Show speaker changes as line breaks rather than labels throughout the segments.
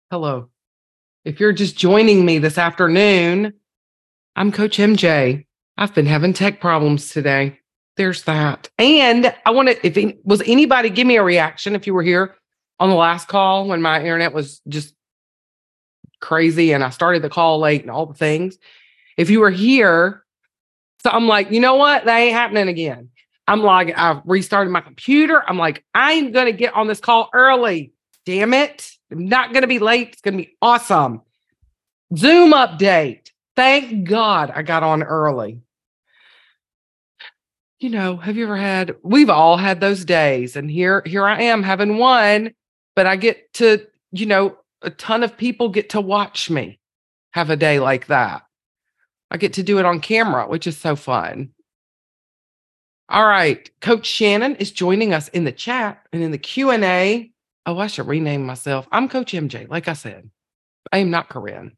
Hello. If you're just joining me this afternoon, I'm Coach MJ. I've been having tech problems today. There's that. And I want to, was anybody give me a reaction if you were here on the last call when my internet was just crazy and I started the call late and all the things. If you were here, so I'm like, you know what? That ain't happening again. I'm like, I've restarted my computer. I'm like, I'm going to get on this call early. Damn it. I'm not going to be late. It's going to be awesome. Zoom update. Thank God I got on early. You know, have you ever had, we've all had those days, and here I am having one, but I get to, a ton of people get to watch me have a day like that. I get to do it on camera, which is so fun. All right. Coach Shannon is joining us in the chat and in the Q&A. Oh, I should rename myself. I'm Coach MJ. Like I said, I am not Corinne.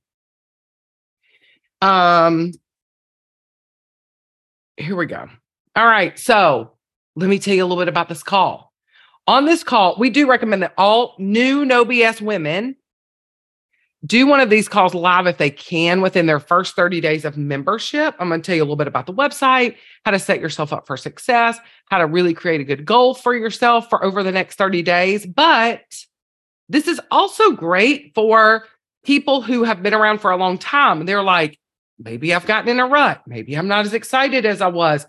Here we go. All right. So let me tell you a little bit about this call. On this call, we do recommend that all new No BS women do one of these calls live if they can within their first 30 days of membership. I'm going to tell you a little bit about the website, how to set yourself up for success, how to really create a good goal for yourself for over the next 30 days. But this is also great for people who have been around for a long time. They're like, maybe I've gotten in a rut. Maybe I'm not as excited as I was.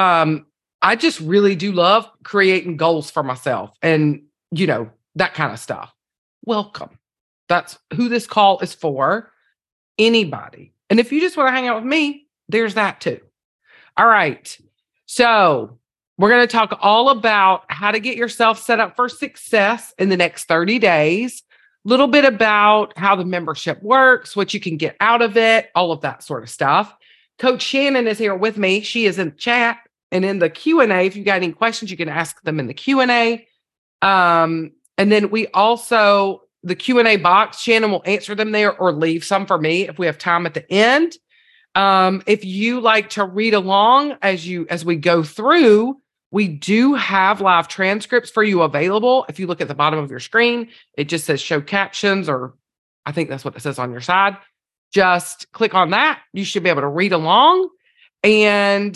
I just really do love creating goals for myself and, that kind of stuff. Welcome. That's who this call is for. Anybody. And if you just want to hang out with me, there's that too. All right. So we're going to talk all about how to get yourself set up for success in the next 30 days. A little bit about how the membership works, what you can get out of it, all of that sort of stuff. Coach Shannon is here with me. She is in the chat and in the Q&A. If you got any questions, you can ask them in the Q&A. And then we also, the Q&A box, Shannon will answer them there or leave some for me if we have time at the end. If you like to read along as we go through, we do have live transcripts for you available. If you look at the bottom of your screen, it just says show captions, or I think that's what it says on your side. Just click on that. You should be able to read along. And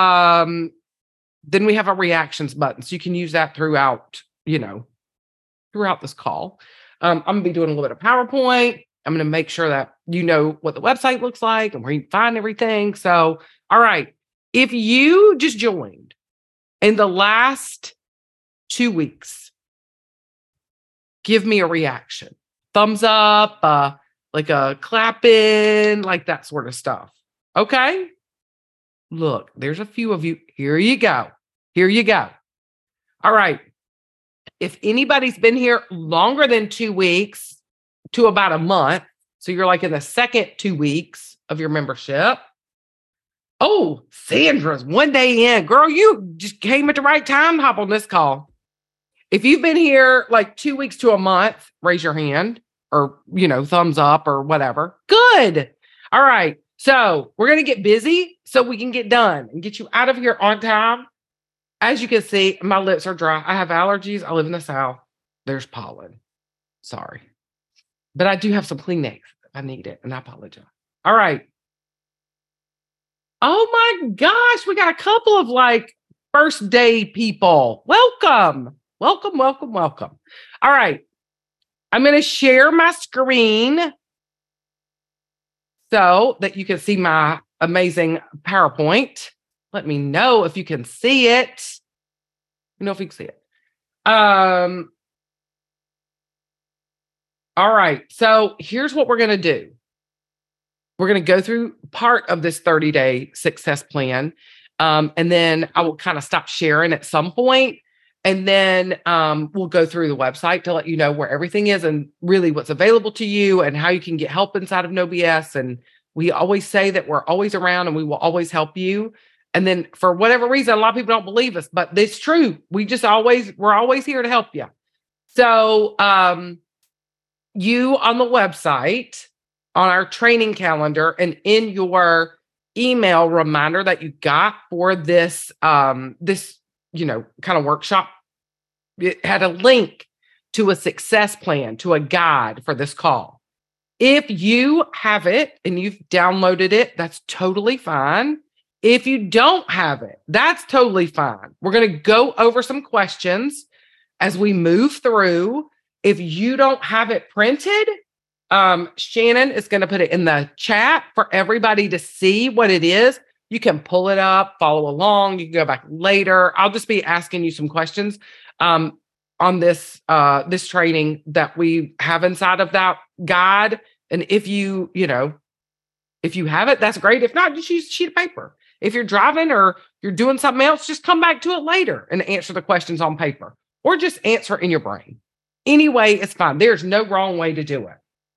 then we have a reactions button. So you can use that throughout this call. I'm going to be doing a little bit of PowerPoint. I'm going to make sure that you know what the website looks like and where you can find everything. So, all right. If you just joined in the last 2 weeks, give me a reaction. Thumbs up, like a clap in, like that sort of stuff. Okay? Look, there's a few of you. Here you go. Here you go. All right. If anybody's been here longer than 2 weeks to about a month, so you're like in the second 2 weeks of your membership. Oh, Sandra's 1 day in. Girl, you just came at the right time to hop on this call. If you've been here like 2 weeks to a month, raise your hand or, thumbs up or whatever. Good. All right. So we're going to get busy so we can get done and get you out of here on time. As you can see, my lips are dry. I have allergies. I live in the South. There's pollen. Sorry. But I do have some Kleenex if I need it, and I apologize. All right. Oh my gosh, we got a couple of first day people. Welcome. Welcome, welcome, welcome. All right. I'm going to share my screen so that you can see my amazing PowerPoint. Let me know if you can see it. If you can see it. All right. So here's what we're going to do. We're going to go through part of this 30-day success plan. And then I will kind of stop sharing at some point. And then we'll go through the website to let you know where everything is and really what's available to you and how you can get help inside of No BS. And we always say that we're always around and we will always help you. And then for whatever reason, a lot of people don't believe us, but it's true. We're always here to help you. So you on the website, on our training calendar, and in your email reminder that you got for this, kind of workshop, it had a link to a success plan, to a guide for this call. If you have it and you've downloaded it, that's totally fine. If you don't have it, that's totally fine. We're going to go over some questions as we move through. If you don't have it printed, Shannon is going to put it in the chat for everybody to see what it is. You can pull it up, follow along. You can go back later. I'll just be asking you some questions on this training that we have inside of that guide. And if you have it, that's great. If not, just use a sheet of paper. If you're driving or you're doing something else, just come back to it later and answer the questions on paper, or just answer in your brain. Anyway, it's fine. There's no wrong way to do it.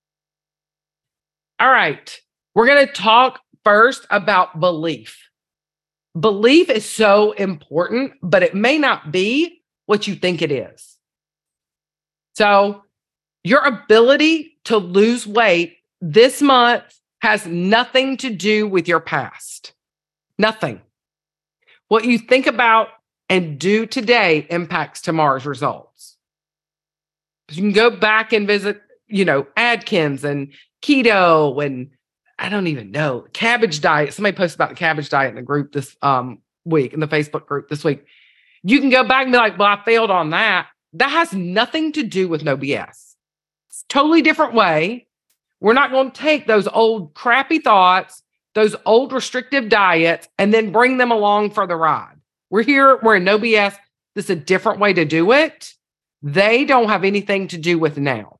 All right. We're going to talk first about belief. Belief is so important, but it may not be what you think it is. So your ability to lose weight this month has nothing to do with your past. Nothing. What you think about and do today impacts tomorrow's results. You can go back and visit, Atkins and keto and I don't even know, cabbage diet. Somebody posted about the cabbage diet in the group this week, in the Facebook group this week. You can go back and be like, well, I failed on that. That has nothing to do with No BS. It's a totally different way. We're not going to take those old crappy thoughts, those old restrictive diets, and then bring them along for the ride. We're in No BS. This is a different way to do it. They don't have anything to do with now.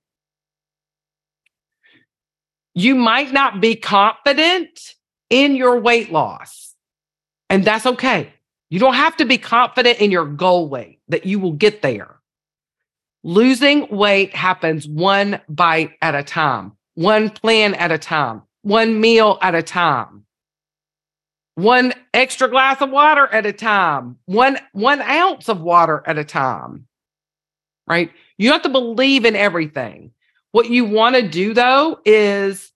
You might not be confident in your weight loss, and that's okay. You don't have to be confident in your goal weight that you will get there. Losing weight happens one bite at a time, one plan at a time, one meal at a time, one extra glass of water at a time, one ounce of water at a time, right? You don't have to believe in everything. What you want to do, though, is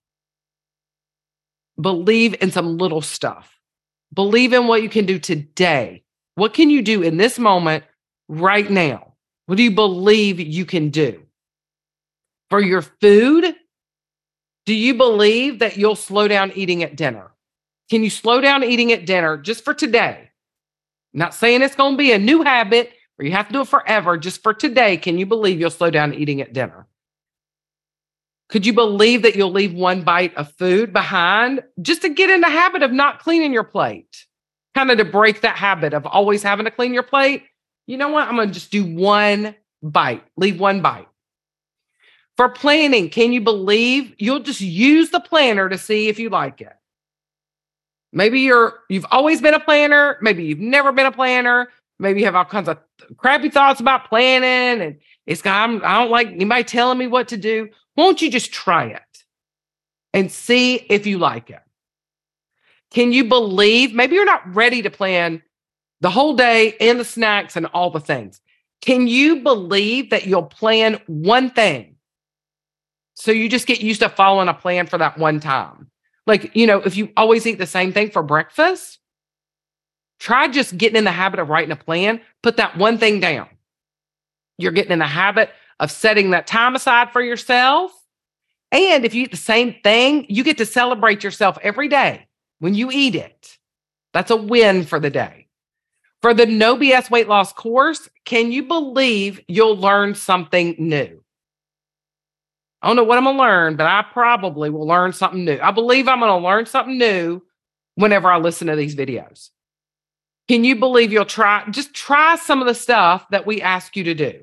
believe in some little stuff. Believe in what you can do today. What can you do in this moment right now? What do you believe you can do? For your food, do you believe that you'll slow down eating at dinner? Can you slow down eating at dinner just for today? I'm not saying it's going to be a new habit or you have to do it forever. Just for today, can you believe you'll slow down eating at dinner? Could you believe that you'll leave one bite of food behind just to get in the habit of not cleaning your plate? Kind of to break that habit of always having to clean your plate. You know what? I'm going to just do one bite, leave one bite. For planning, can you believe you'll just use the planner to see if you like it? Maybe you've always been a planner. Maybe you've never been a planner. Maybe you have all kinds of crappy thoughts about planning and I don't like anybody telling me what to do. Won't you just try it and see if you like it? Can you believe maybe you're not ready to plan the whole day and the snacks and all the things? Can you believe that you'll plan one thing? So you just get used to following a plan for that one time. Like, if you always eat the same thing for breakfast, try just getting in the habit of writing a plan. Put that one thing down. You're getting in the habit of setting that time aside for yourself. And if you eat the same thing, you get to celebrate yourself every day when you eat it. That's a win for the day. For the No BS weight loss course, can you believe you'll learn something new? I don't know what I'm going to learn, but I probably will learn something new. I believe I'm going to learn something new whenever I listen to these videos. Can you believe you'll just try some of the stuff that we ask you to do?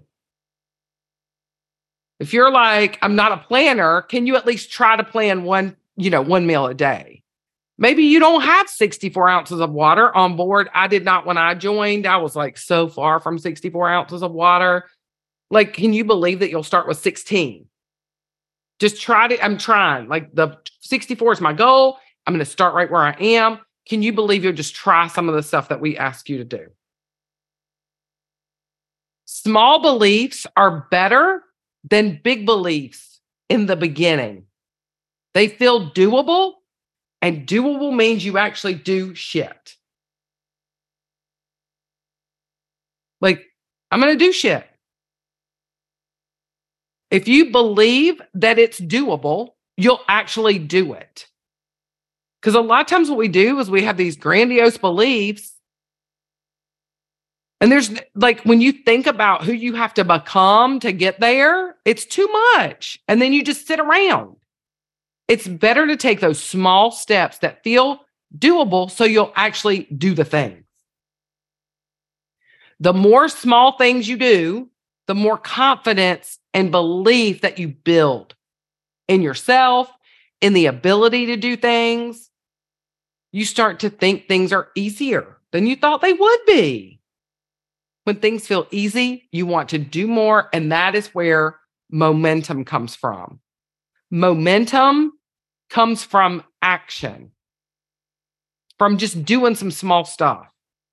If you're like, I'm not a planner, can you at least try to plan one meal a day? Maybe you don't have 64 ounces of water on board. I did not when I joined. I was like so far from 64 ounces of water. Like, can you believe that you'll start with 16? Just try to, I'm trying. Like the 64 is my goal. I'm going to start right where I am. Can you believe you'll just try some of the stuff that we ask you to do? Small beliefs are better than big beliefs in the beginning. They feel doable, and doable means you actually do shit. Like, I'm going to do shit. If you believe that it's doable, you'll actually do it. Because a lot of times what we do is we have these grandiose beliefs. And there's like, when you think about who you have to become to get there, it's too much. And then you just sit around. It's better to take those small steps that feel doable so you'll actually do the things. The more small things you do, the more confidence and belief that you build in yourself, in the ability to do things. You start to think things are easier than you thought they would be. When things feel easy, you want to do more, and that is where momentum comes from. Momentum comes from action, from just doing some small stuff.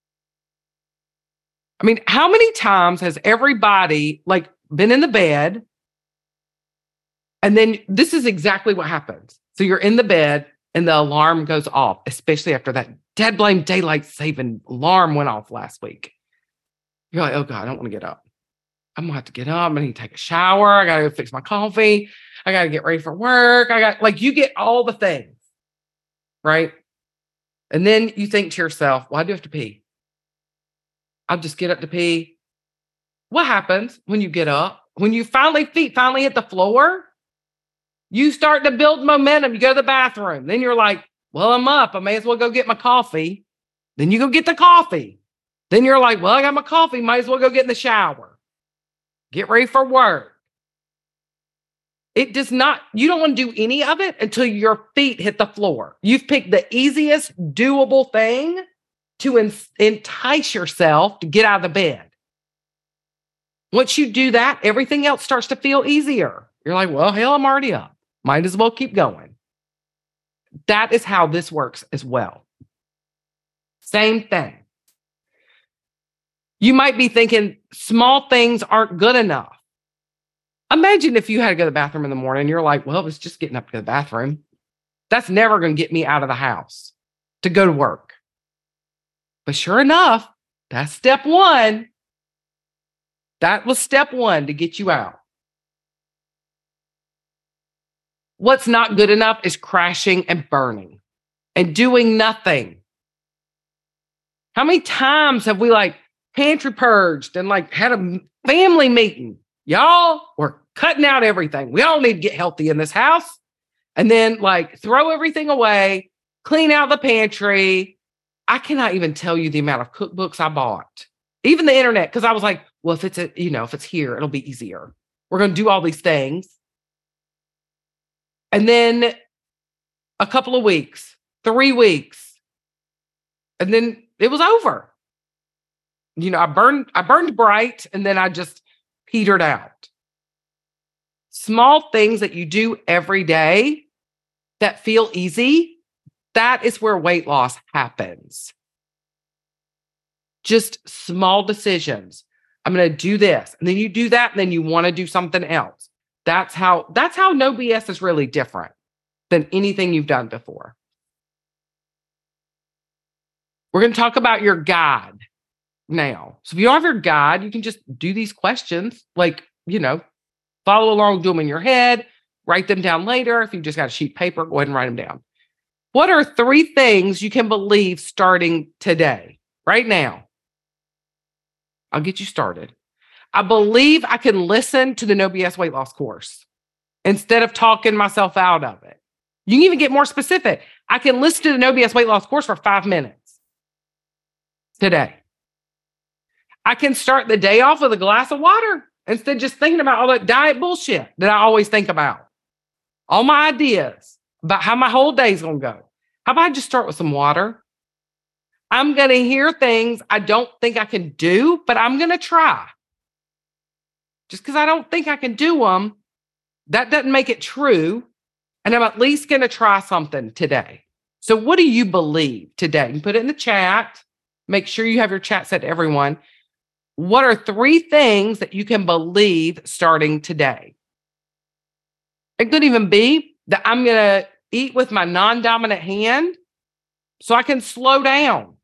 I mean, how many times has everybody like been in the bed, and then this is exactly what happens. So you're in the bed and the alarm goes off, especially after that dead blame daylight saving alarm went off last week. You're like, oh God, I don't want to get up. I'm gonna have to get up. I need to take a shower. I gotta go fix my coffee. I gotta get ready for work. You get all the things, right? And then you think to yourself, well, I do have to pee. I'll just get up to pee. What happens when you get up? When you feet finally hit the floor, you start to build momentum. You go to the bathroom. Then you're like, well, I'm up. I may as well go get my coffee. Then you go get the coffee. Then you're like, well, I got my coffee. Might as well go get in the shower. Get ready for work. You don't want to do any of it until your feet hit the floor. You've picked the easiest doable thing to entice yourself to get out of the bed. Once you do that, everything else starts to feel easier. You're like, well, hell, I'm already up. Might as well keep going. That is how this works as well. Same thing. You might be thinking small things aren't good enough. Imagine if you had to go to the bathroom in the morning, you're like, well, it's just getting up to the bathroom. That's never going to get me out of the house to go to work. But sure enough, that's step one. That was step one to get you out. What's not good enough is crashing and burning and doing nothing. How many times have we pantry purged and had a family meeting? Y'all, we're cutting out everything. We all need to get healthy in this house. And then throw everything away, clean out the pantry. I cannot even tell you the amount of cookbooks I bought. Even the internet, because I was like, well, if it's here, it'll be easier. We're going to do all these things. And then a couple of weeks, 3 weeks, and then it was over. I burned bright, and then I just petered out. Small things that you do every day that feel easy, that is where weight loss happens. Just small decisions. I'm going to do this, and then you do that, and then you want to do something else. That's how No BS is really different than anything you've done before. We're going to talk about your guide now. So if you don't have your guide, you can just do these questions, follow along, do them in your head, write them down later. If you just got a sheet of paper, go ahead and write them down. What are 3 things you can believe starting today, right now? I'll get you started. I believe I can listen to the No BS weight loss course instead of talking myself out of it. You can even get more specific. I can listen to the No BS weight loss course for 5 minutes today. I can start the day off with a glass of water instead of just thinking about all that diet bullshit that I always think about. All my ideas about how my whole day's going to go. How about I just start with some water? I'm going to hear things I don't think I can do, but I'm going to try. Just because I don't think I can do them, that doesn't make it true. And I'm at least going to try something today. So what do you believe today? You can put it in the chat. Make sure you have your chat set to everyone. What are 3 things that you can believe starting today? It could even be that I'm going to eat with my non-dominant hand so I can slow down.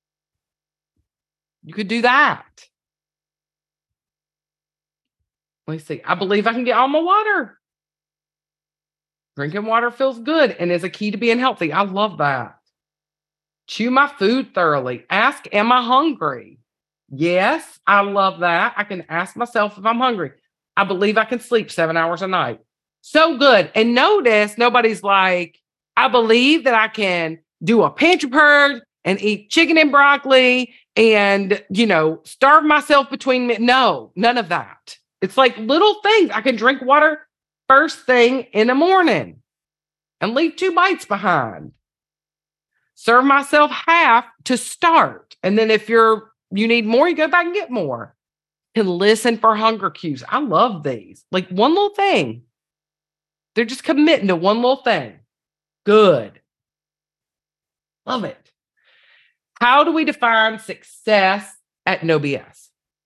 You could do that. Let me see. I believe I can get all my water. Drinking water feels good and is a key to being healthy. I love that. Chew my food thoroughly. Ask, am I hungry? Yes, I love that. I can ask myself if I'm hungry. I believe I can sleep 7 hours a night. So good. And notice nobody's like, I believe that I can do a pantry purge and eat chicken and broccoli and, starve myself between me. No, none of that. It's like little things. I can drink water first thing in the morning and leave 2 bites behind. Serve myself half to start. And then if you need more, you go back and get more. And listen for hunger cues. I love these. Like one little thing. They're just committing to one little thing. Good. Love it. How do we define success at No BS?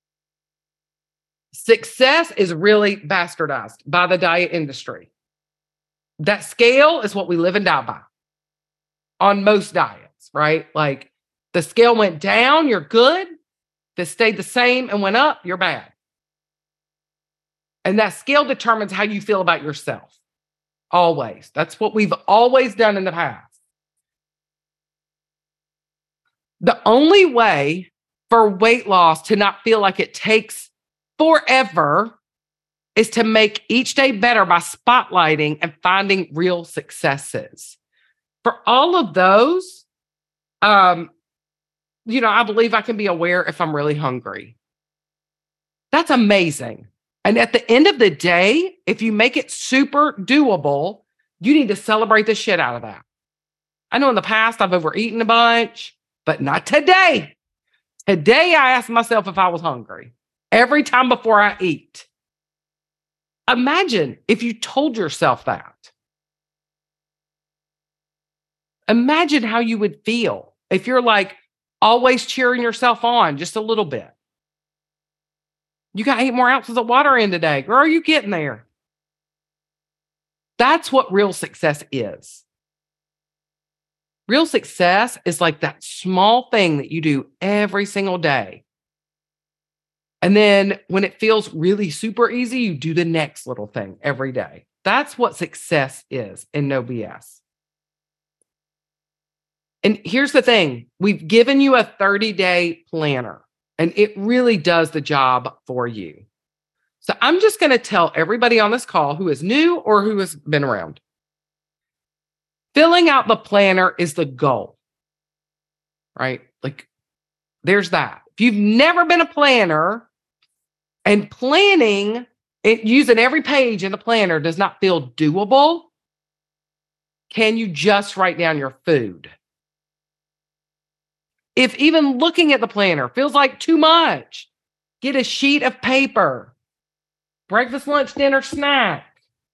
Success is really bastardized by the diet industry. That scale is what we live and die by on most diets, right? Like the scale went down, you're good. If it stayed the same and went up, you're bad. And that scale determines how you feel about yourself. Always. That's what we've always done in the past. The only way for weight loss to not feel like it takes forever is to make each day better by spotlighting and finding real successes. For all of those, I believe I can be aware if I'm really hungry. That's amazing. And at the end of the day, if you make it super doable, you need to celebrate the shit out of that. I know in the past I've overeaten a bunch, but not today. Today, I ask myself if I was hungry every time before I eat. Imagine if you told yourself that. Imagine how you would feel if you're like always cheering yourself on just a little bit. You got 8 more ounces of water in today. Girl, are you getting there? That's what real success is. Real success is like that small thing that you do every single day. And then when it feels really super easy, you do the next little thing every day. That's what success is in No BS. And here's the thing. We've given you a 30-day planner, and it really does the job for you. So I'm just going to tell everybody on this call who is new or who has been around. Filling out the planner is the goal, right? Like, there's that. If you've never been a planner and planning, using every page in the planner does not feel doable, can you just write down your food? If even looking at the planner feels like too much, get a sheet of paper, breakfast, lunch, dinner, snack.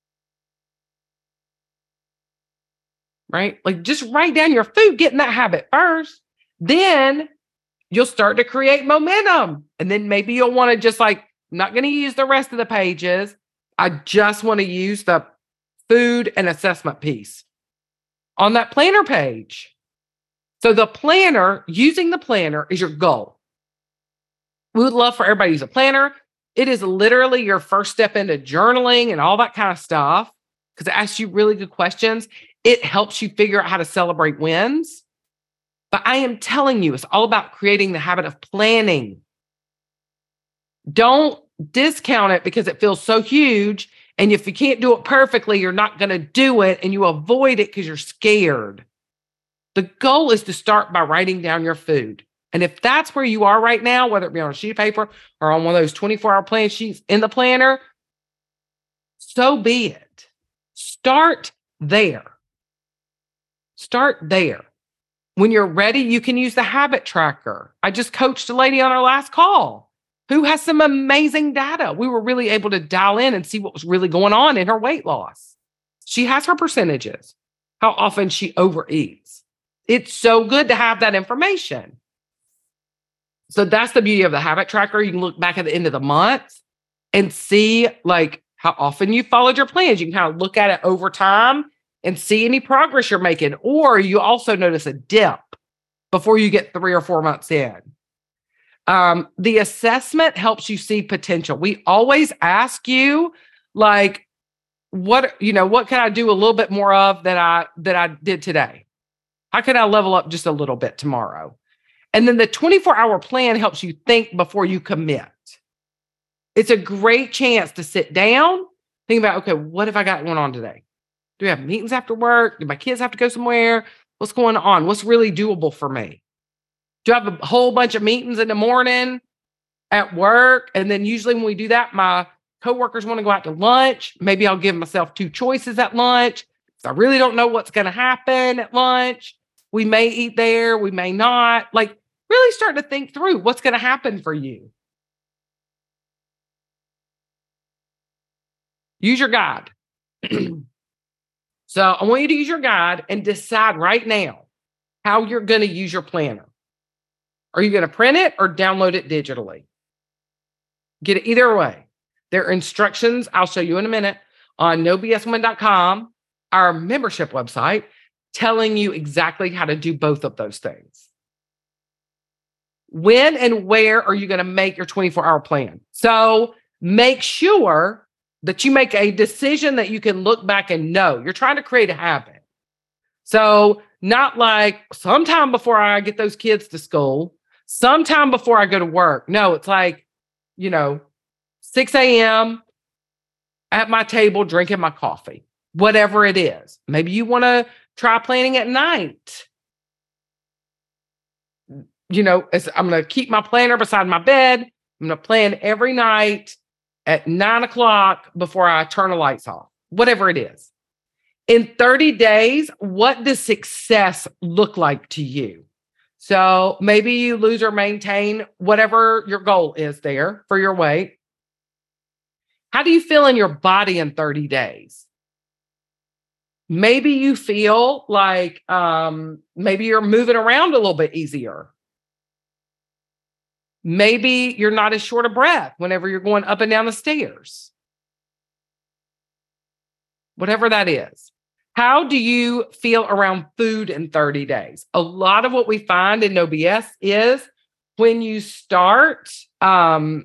Right? Like just write down your food, get in that habit first. Then you'll start to create momentum. And then maybe you'll want to just like, I'm not going to use the rest of the pages. I just want to use the food and assessment piece on that planner page. So the planner, using the planner is your goal. We would love for everybody to use a planner. It is literally your first step into journaling and all that kind of stuff because it asks you really good questions. It helps you figure out how to celebrate wins. But I am telling you, it's all about creating the habit of planning. Don't discount it because it feels so huge. And if you can't do it perfectly, you're not going to do it and you avoid it because you're scared. The goal is to start by writing down your food. And if that's where you are right now, whether it be on a sheet of paper or on one of those 24-hour plan sheets in the planner, so be it. Start there. Start there. When you're ready, you can use the habit tracker. I just coached a lady on our last call who has some amazing data. We were really able to dial in and see what was really going on in her weight loss. She has her percentages, how often she overeats. It's so good to have that information. So that's the beauty of the habit tracker. You can look back at the end of the month and see like how often you followed your plans. You can kind of look at it over time and see any progress you're making. Or you also notice a dip before you get 3 or 4 months in. The assessment helps you see potential. We always ask you, like, what can I do a little bit more of that I did today? How can I level up just a little bit tomorrow? And then the 24-hour plan helps you think before you commit. It's a great chance to sit down, think about, okay, what have I got going on today? Do we have meetings after work? Do my kids have to go somewhere? What's going on? What's really doable for me? Do I have a whole bunch of meetings in the morning at work? And then usually when we do that, my coworkers want to go out to lunch. Maybe I'll give myself 2 choices at lunch. So I really don't know what's going to happen at lunch. We may eat there, we may not. Like, really start to think through what's going to happen for you. Use your guide. So I want you to use your guide and decide right now how you're going to use your planner. Are you going to print it or download it digitally? Get it either way. There are instructions I'll show you in a minute on nobswoman.com, our membership website, telling you exactly how to do both of those things. When and where are you going to make your 24-hour plan? So make sure that you make a decision that you can look back and know. You're trying to create a habit. So not like sometime before I get those kids to school, sometime before I go to work. No, it's like, 6 a.m. at my table, drinking my coffee, whatever it is. Maybe you want to try planning at night. I'm going to keep my planner beside my bed. I'm going to plan every night at 9 o'clock before I turn the lights off, whatever it is. In 30 days, what does success look like to you? So maybe you lose or maintain whatever your goal is there for your weight. How do you feel in your body in 30 days? Maybe you feel like maybe you're moving around a little bit easier. Maybe you're not as short of breath whenever you're going up and down the stairs. Whatever that is. How do you feel around food in 30 days? A lot of what we find in No BS is when you start, when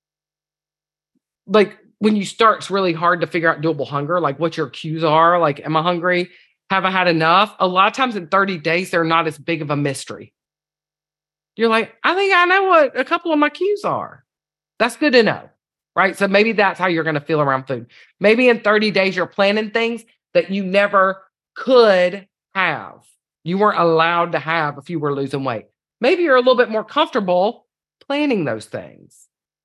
you start, it's really hard to figure out doable hunger, like what your cues are. Like, am I hungry? Have I had enough? A lot of times in 30 days, they're not as big of a mystery. You're like, I think I know what a couple of my cues are. That's good to know, right? So maybe that's how you're going to feel around food. Maybe in 30 days, you're planning things that you never could have. You weren't allowed to have if you were losing weight. Maybe you're a little bit more comfortable planning those things.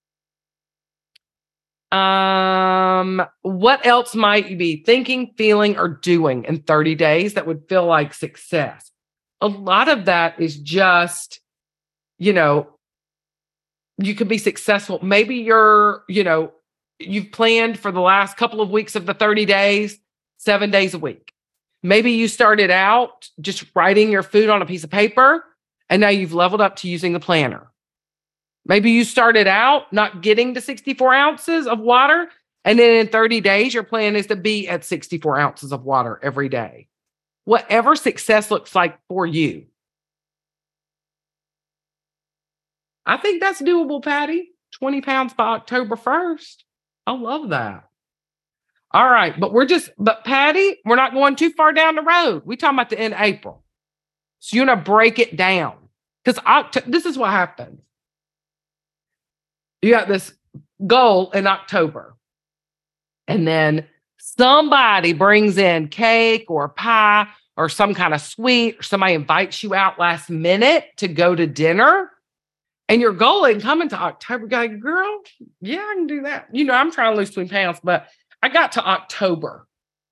What else might you be thinking, feeling, or doing in 30 days that would feel like success? A lot of that is just, you could be successful. Maybe you've planned for the last couple of weeks of the 30 days, 7 days a week. Maybe you started out just writing your food on a piece of paper, and now you've leveled up to using the planner. Maybe you started out not getting to 64 ounces of water, and then in 30 days, your plan is to be at 64 ounces of water every day. Whatever success looks like for you. I think that's doable, Patty. 20 pounds by October 1st. I love that. All right, but Patty, we're not going too far down the road. We're talking about the end of April. So you're going to break it down. Because this is what happens. You got this goal in October. And then somebody brings in cake or pie or some kind of sweet, or somebody invites you out last minute to go to dinner. And your goal in coming to October, you're like, girl, yeah, I can do that. I'm trying to lose 20 pounds, but I got to October.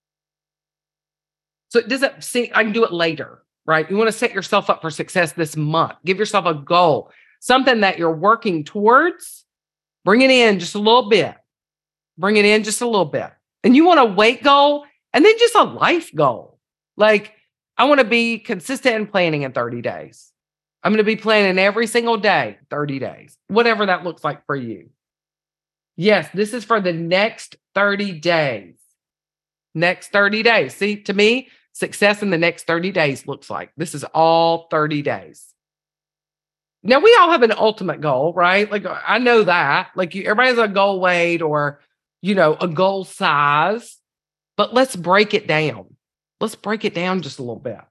So it doesn't see, I can do it later, right? You want to set yourself up for success this month. Give yourself a goal, something that you're working towards. Bring it in just a little bit. Bring it in just a little bit. And you want a weight goal and then just a life goal. Like, I want to be consistent in planning in 30 days. I'm going to be planning every single day, 30 days, whatever that looks like for you. Yes, this is for the next 30 days. Next 30 days. See, to me, success in the next 30 days looks like this is all 30 days. Now we all have an ultimate goal, right? Like I know that. Like everybody has a goal weight or, a goal size, but let's break it down. Let's break it down just a little bit.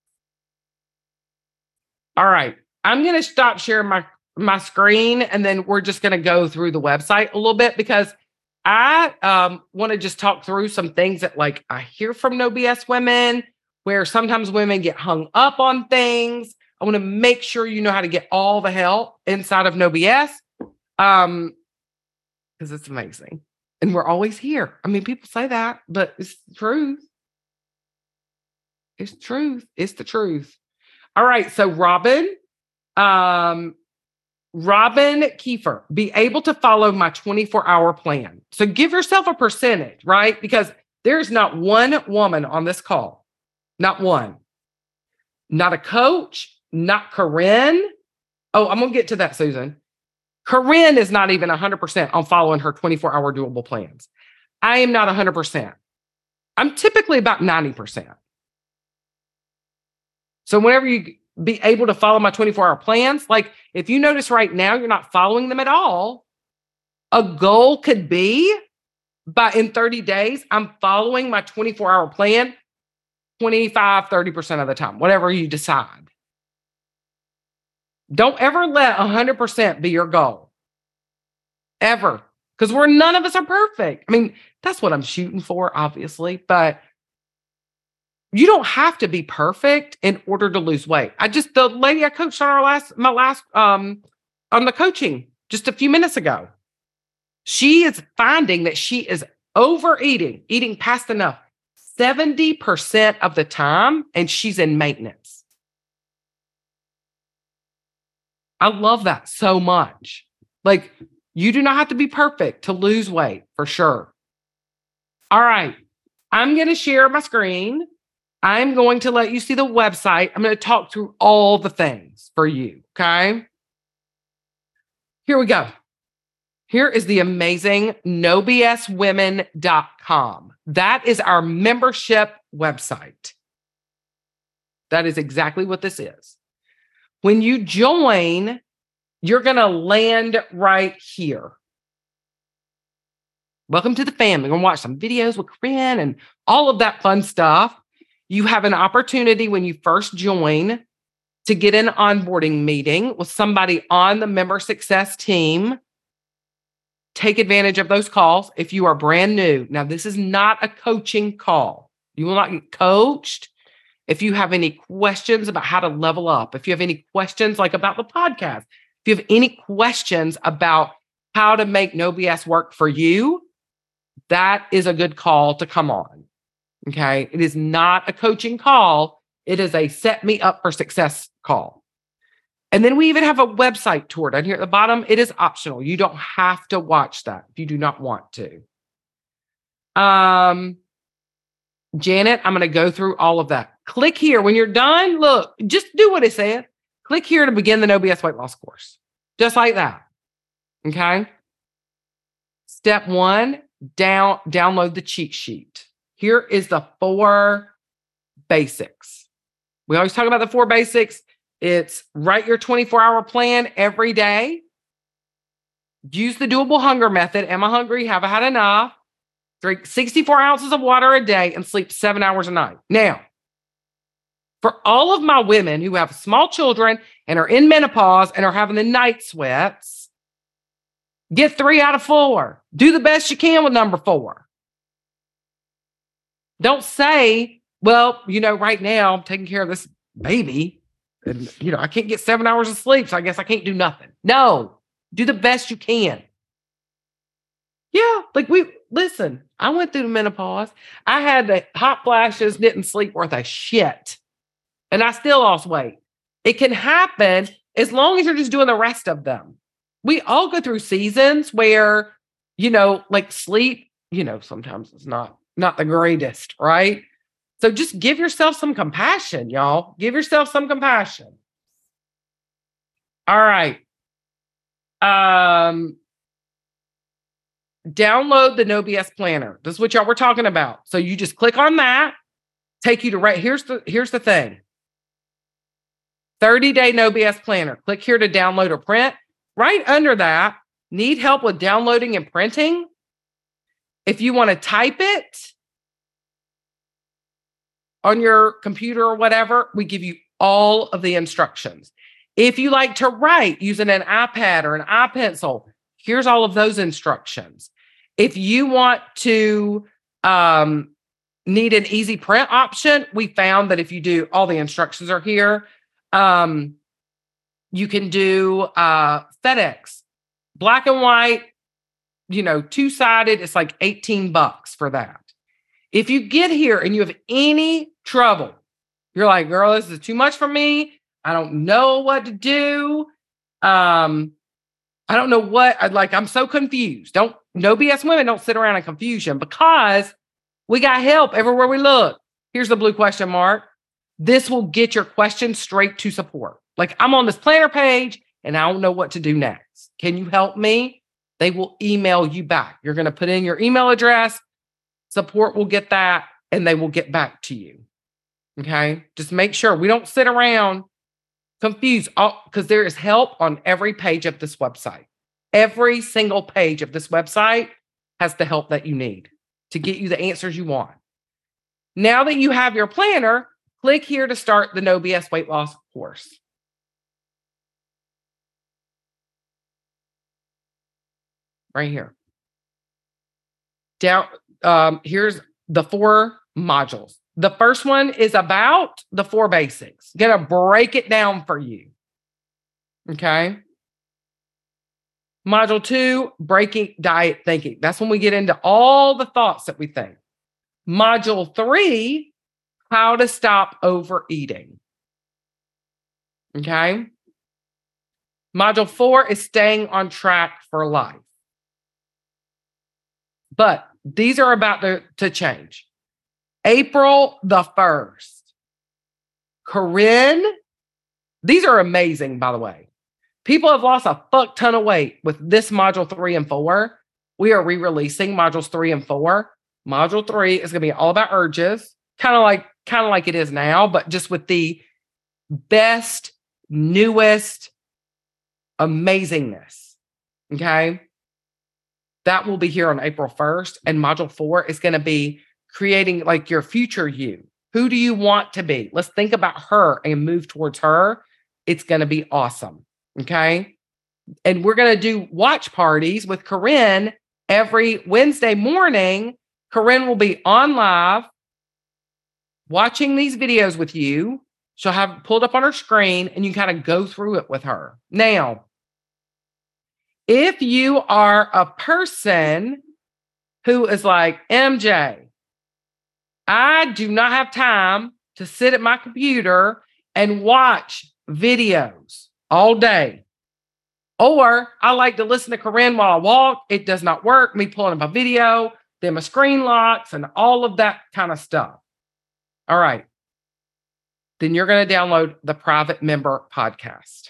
All right. I'm going to stop sharing my screen and then we're just going to go through the website a little bit because I want to just talk through some things that like I hear from No BS women where sometimes women get hung up on things. I want to make sure you know how to get all the help inside of No BS because it's amazing. And we're always here. I mean, people say that, but it's the truth. It's truth. It's the truth. All right. So Robin Kiefer, be able to follow my 24-hour plan. So give yourself a percentage, right? Because there's not one woman on this call, not one, not a coach, not Corinne. Oh, I'm going to get to that, Susan. Corinne is not even 100% on following her 24-hour doable plans. I am not 100%. I'm typically about 90%. So whenever you be able to follow my 24-hour plans, like if you notice right now, you're not following them at all, a goal could be in 30 days, I'm following my 24-hour plan 25, 30% of the time, whatever you decide. Don't ever let 100% be your goal. Ever. Because none of us are perfect. I mean, that's what I'm shooting for, obviously, but you don't have to be perfect in order to lose weight. The lady I coached on on the coaching just a few minutes ago, she is finding that she is overeating, eating past enough 70% of the time, and she's in maintenance. I love that so much. Like, you do not have to be perfect to lose weight, for sure. All right. I'm going to share my screen. I'm going to let you see the website. I'm going to talk through all the things for you, okay? Here we go. Here is the amazing nobswomen.com. That is our membership website. That is exactly what this is. When you join, you're going to land right here. Welcome to the family. We're going to watch some videos with Corinne and all of that fun stuff. You have an opportunity when you first join to get an onboarding meeting with somebody on the member success team. Take advantage of those calls if you are brand new. Now, this is not a coaching call. You will not get coached. If you have any questions about how to level up, if you have any questions like about the podcast, if you have any questions about how to make No BS work for you, that is a good call to come on. Okay. It is not a coaching call. It is a set me up for success call. And then we even have a website tour down here at the bottom. It is optional. You don't have to watch that if you do not want to. Janet, I'm going to go through all of that. Click here. When you're done, look, just do what it said. Click here to begin the No BS weight loss course. Just like that. Okay. Step 1, download the cheat sheet. Here is the 4 basics. We always talk about the 4 basics. It's write your 24-hour plan every day. Use the doable hunger method. Am I hungry? Have I had enough? Drink 64 ounces of water a day and sleep 7 hours a night. Now, for all of my women who have small children and are in menopause and are having the night sweats, get 3 out of 4. Do the best you can with number 4. Don't say, well, right now I'm taking care of this baby and, I can't get 7 hours of sleep, so I guess I can't do nothing. No, do the best you can. Yeah, listen, I went through the menopause. I had the hot flashes, didn't sleep worth a shit. And I still lost weight. It can happen as long as you're just doing the rest of them. We all go through seasons where, sleep, sometimes it's not the greatest, right? So just give yourself some compassion, y'all. Give yourself some compassion. All right. Download the No BS planner. This is what y'all were talking about. So you just click on that, take you to right. Here's the thing. 30-day No BS planner. Click here to download or print. Right under that, need help with downloading and printing? If you want to type it on your computer or whatever, we give you all of the instructions. If you like to write using an iPad or an iPencil, here's all of those instructions. If you want to need an easy print option, we found that if you do, all the instructions are here. You can do FedEx, black and white, two-sided. It's like $18 for that. If you get here and you have any trouble, you're like, girl, this is too much for me. I don't know what to do. I don't know what I'm so confused. No BS women don't sit around in confusion because we got help everywhere we look. Here's the blue question mark. This will get your question straight to support. Like, I'm on this planner page and I don't know what to do next. Can you help me? They will email you back. You're going to put in your email address. Support will get that and they will get back to you. Okay. Just make sure we don't sit around confused because there is help on every page of this website. Every single page of this website has the help that you need to get you the answers you want. Now that you have your planner, click here to start the No BS weight loss course. Right here. Down, here's the 4 modules. The first one is about the 4 basics. Gonna break it down for you. Okay. Module 2, breaking diet thinking. That's when we get into all the thoughts that we think. Module 3, how to stop overeating. Okay. Module 4 is staying on track for life. But these are about to change. April the 1st. Corinne, these are amazing, by the way. People have lost a fuck ton of weight with this module 3 and 4. We are re-releasing modules 3 and 4. Module 3 is going to be all about urges, kind of like it is now, but just with the best, newest amazingness. Okay. That will be here on April 1st. And module 4 is going to be creating like your future you. Who do you want to be? Let's think about her and move towards her. It's going to be awesome. Okay. And we're going to do watch parties with Corinne every Wednesday morning. Corinne will be on live watching these videos with you. She'll have it pulled up on her screen and you kind of go through it with her. Now, if you are a person who is like, MJ, I do not have time to sit at my computer and watch videos all day. Or I like to listen to Corinne while I walk. It does not work. Me pulling up a video, then my screen locks and all of that kind of stuff. All right. Then you're going to download the private member podcast.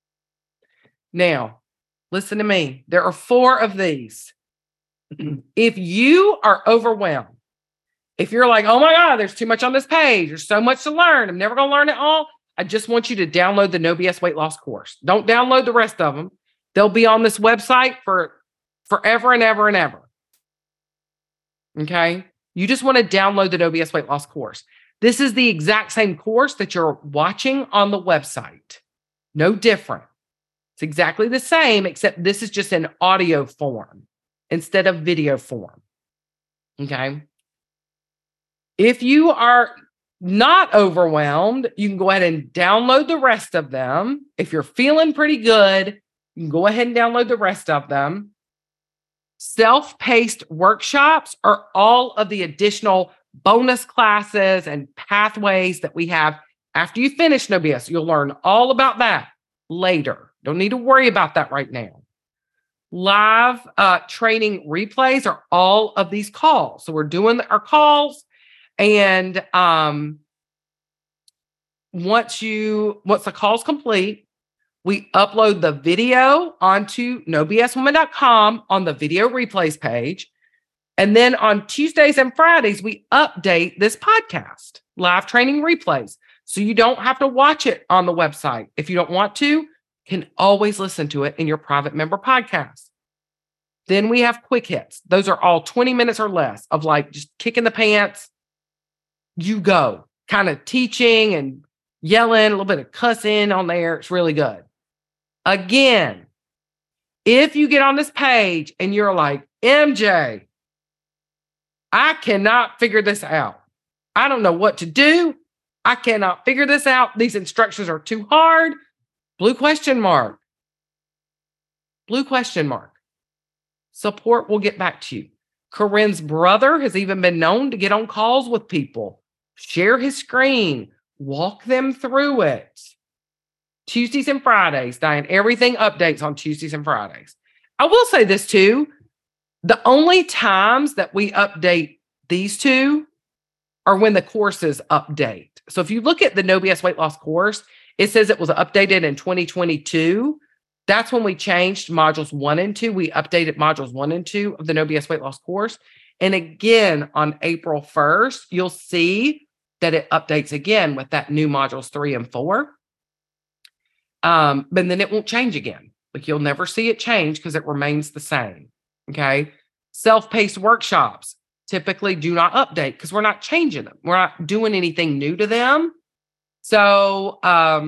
Now, listen to me. There are 4 of these. If you are overwhelmed, if you're like, oh my God, there's too much on this page. There's so much to learn. I'm never going to learn it all. I just want you to download the No BS weight loss course. Don't download the rest of them. They'll be on this website for forever and ever and ever. Okay. You just want to download the No BS weight loss course. This is the exact same course that you're watching on the website. No different. It's exactly the same, except this is just in audio form instead of video form. Okay. If you are not overwhelmed, you can go ahead and download the rest of them. If you're feeling pretty good, you can go ahead and download the rest of them. Self-paced workshops are all of the additional bonus classes and pathways that we have after you finish No BS. You'll learn all about that later. Don't need to worry about that right now. Live training replays are all of these calls. So we're doing our calls. And once the call's complete, we upload the video onto nobswoman.com on the video replays page. And then on Tuesdays and Fridays, we update this podcast, live training replays. So you don't have to watch it on the website. If you don't want to, you can always listen to it in your private member podcast. Then we have quick hits. Those are all 20 minutes or less of like just kicking the pants. You go, kind of teaching and yelling, a little bit of cussing on there. It's really good. Again, if you get on this page and you're like, MJ, I cannot figure this out. I don't know what to do. I cannot figure this out. These instructions are too hard. Blue question mark. Blue question mark. Support will get back to you. Corinne's brother has even been known to get on calls with people, share his screen, walk them through it. Tuesdays and Fridays, Diane, everything updates on Tuesdays and Fridays. I will say this too. The only times that we update these two are when the courses update. So if you look at the No BS weight loss course, it says it was updated in 2022. That's when we changed modules 1 and 2. We updated modules 1 and 2 of the No BS weight loss course. And again, on April 1st, you'll see that it updates again with that new modules 3 and 4. But then it won't change again. Like you'll never see it change because it remains the same. Okay. Self-paced workshops typically do not update because we're not changing them. We're not doing anything new to them. So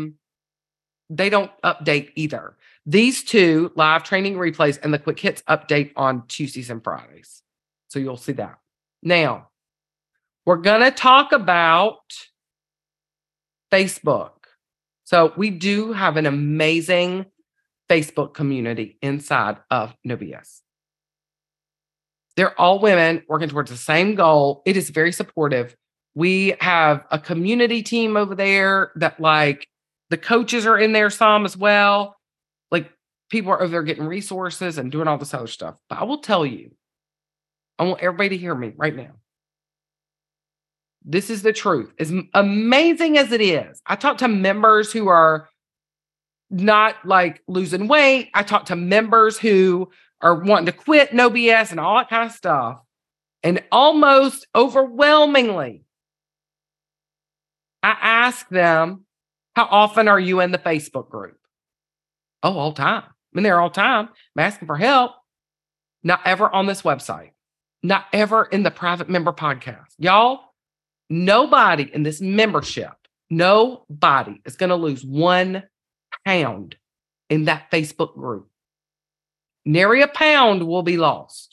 they don't update either. These two, live training replays and the quick hits, update on Tuesdays and Fridays. So you'll see that. Now, we're going to talk about Facebook. So we do have an amazing Facebook community inside of No BS. They're all women working towards the same goal. It is very supportive. We have a community team over there that like the coaches are in there some as well. Like people are over there getting resources and doing all this other stuff. But I will tell you, I want everybody to hear me right now. This is the truth. As amazing as it is, I talk to members who are not like losing weight. I talk to members who are wanting to quit No BS and all that kind of stuff. And almost overwhelmingly, I ask them, how often are you in the Facebook group? Oh, all the time. I'm in there all the time. I'm asking for help. Not ever on this website. Not ever in the private member podcast. Y'all, nobody in this membership, nobody is going to lose 1 pound in that Facebook group. Nary a pound will be lost.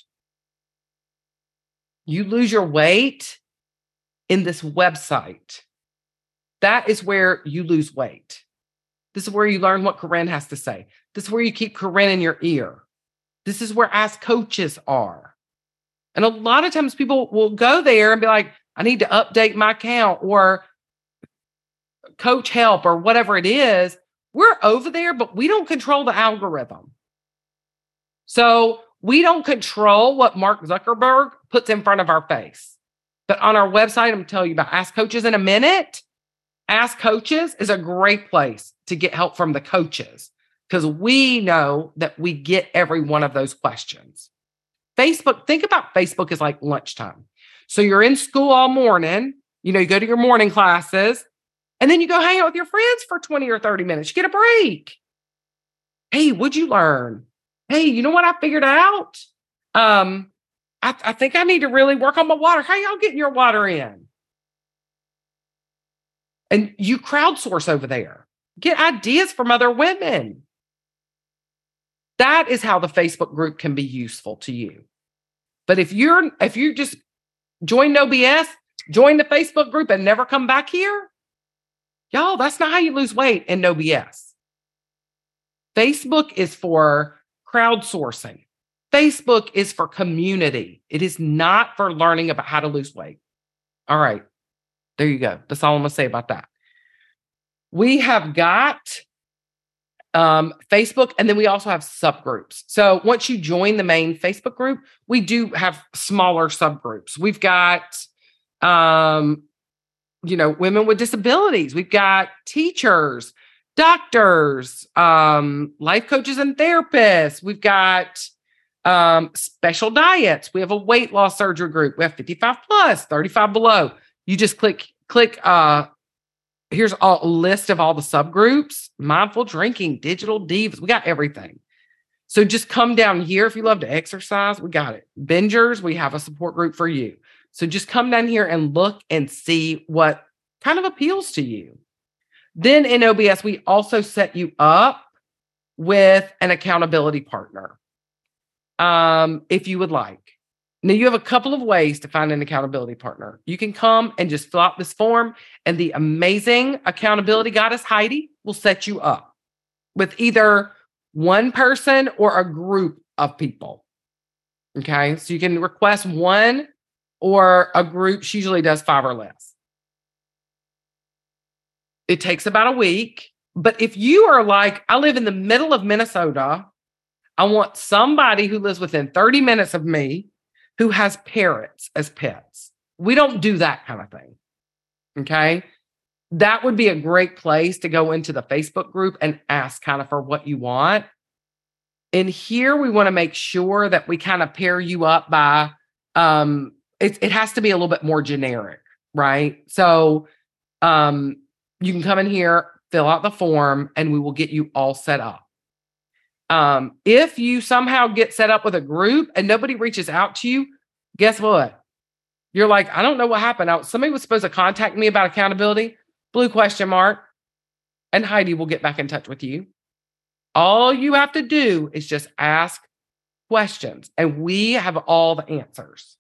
You lose your weight in this website. That is where you lose weight. This is where you learn what Corinne has to say. This is where you keep Corinne in your ear. This is where Ask Coaches are. And a lot of times people will go there and be like, I need to update my account or coach help or whatever it is. We're over there, but we don't control the algorithm. So we don't control what Mark Zuckerberg puts in front of our face. But on our website, I'm going to tell you about Ask Coaches in a minute. Ask Coaches is a great place to get help from the coaches because we know that we get every one of those questions. Facebook, think about Facebook as like lunchtime. So you're in school all morning, you go to your morning classes, and then you go hang out with your friends for 20 or 30 minutes. You get a break. Hey, what'd you learn? Hey, you know what I figured out? I think I need to really work on my water. How y'all getting your water in? And you crowdsource over there. Get ideas from other women. That is how the Facebook group can be useful to you. But if you just join No BS, join the Facebook group and never come back here, y'all, that's not how you lose weight in No BS. Facebook is for crowdsourcing. Facebook is for community. It is not for learning about how to lose weight. All right. There you go. That's all I'm going to say about that. We have got Facebook, and then we also have subgroups. So once you join the main Facebook group, we do have smaller subgroups. We've got, women with disabilities. We've got teachers, doctors, life coaches and therapists. We've got special diets. We have a weight loss surgery group. We have 55 plus, 35 below. You just click Here's a list of all the subgroups: mindful drinking, digital divas. We got everything. So just come down here. If you love to exercise, we got it. Bingers, we have a support group for you. So just come down here and look and see what kind of appeals to you. Then in OBS, we also set you up with an accountability partner, if you would like. Now, you have a couple of ways to find an accountability partner. You can come and just fill out this form, and the amazing accountability goddess, Heidi, will set you up with either one person or a group of people. Okay, so you can request one or a group. She usually does 5 or less. It takes about a week. But if you are like, I live in the middle of Minnesota, I want somebody who lives within 30 minutes of me who has parrots as pets. We don't do that kind of thing. Okay. That would be a great place to go into the Facebook group and ask kind of for what you want. And here we want to make sure that we kind of pair you up by, it has to be a little bit more generic, right? So you can come in here, fill out the form, and we will get you all set up. If you somehow get set up with a group and nobody reaches out to you, guess what? You're like, I don't know what happened. Somebody was supposed to contact me about accountability, blue question mark, and Heidi will get back in touch with you. All you have to do is just ask questions, and we have all the answers.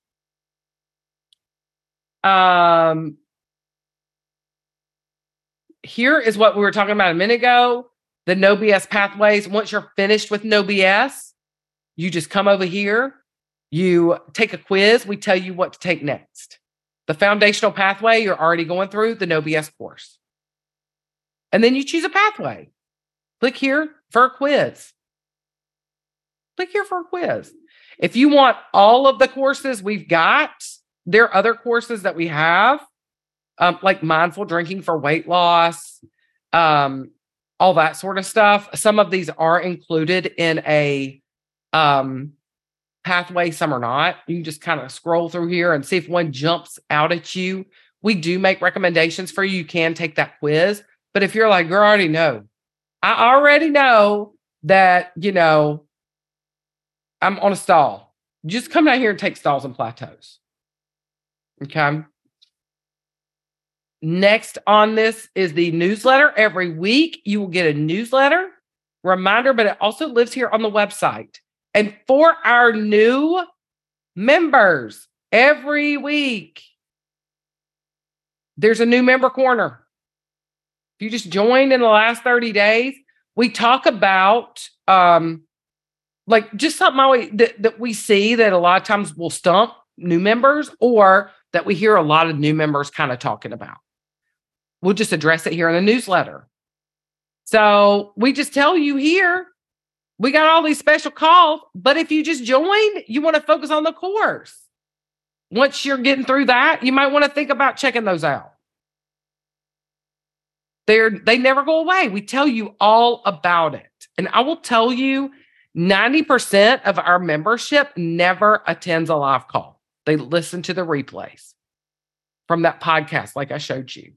Here is what we were talking about a minute ago. The No BS pathways. Once you're finished with No BS, you just come over here, you take a quiz. We tell you what to take next. The foundational pathway, you're already going through the No BS course. And then you choose a pathway. Click here for a quiz. Click here for a quiz. If you want all of the courses we've got, there are other courses that we have, like mindful drinking for weight loss, all that sort of stuff. Some of these are included in a pathway, some are not. You can just kind of scroll through here and see if one jumps out at you. We do make recommendations for you. You can take that quiz. But if you're like, girl, I already know that, I'm on a stall. Just come down here and take stalls and plateaus. Okay. Next on this is the newsletter. Every week you will get a newsletter reminder, but it also lives here on the website. And for our new members, every week there's a new member corner. If you just joined in the last 30 days, we talk about just something that we see that a lot of times will stump new members, or that we hear a lot of new members kind of talking about. We'll just address it here in the newsletter. So we just tell you here, we got all these special calls, but if you just joined, you want to focus on the course. Once you're getting through that, you might want to think about checking those out. They never go away. We tell you all about it. And I will tell you, 90% of our membership never attends a live call. They listen to the replays from that podcast, like I showed you.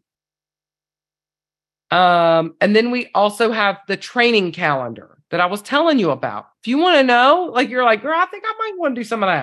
And then we also have the training calendar that I was telling you about. If you want to know, you're like, girl, I think I might want to do some of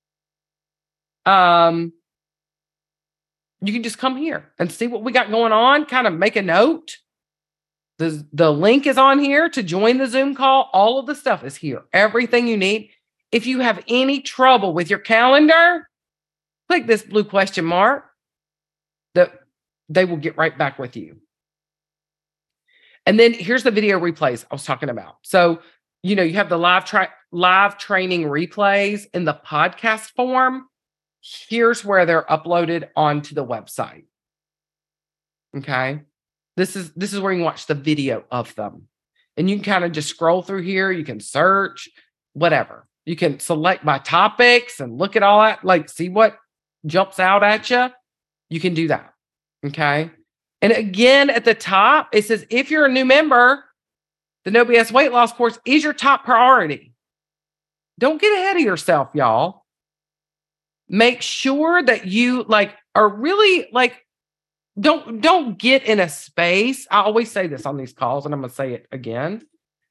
that. You can just come here and see what we got going on, kind of make a note. The link is on here to join the Zoom call. All of the stuff is here. Everything you need. If you have any trouble with your calendar, click this blue question mark. They will get right back with you. And then here's the video replays I was talking about. So, you have the live training replays in the podcast form. Here's where they're uploaded onto the website. Okay. This is where you can watch the video of them. And you can kind of just scroll through here. You can search, whatever. You can select by topics and look at all that, see what jumps out at you. You can do that. Okay. And again, at the top, it says, if you're a new member, the No BS weight loss course is your top priority. Don't get ahead of yourself, y'all. Make sure that you are really don't get in a space. I always say this on these calls, and I'm gonna say it again.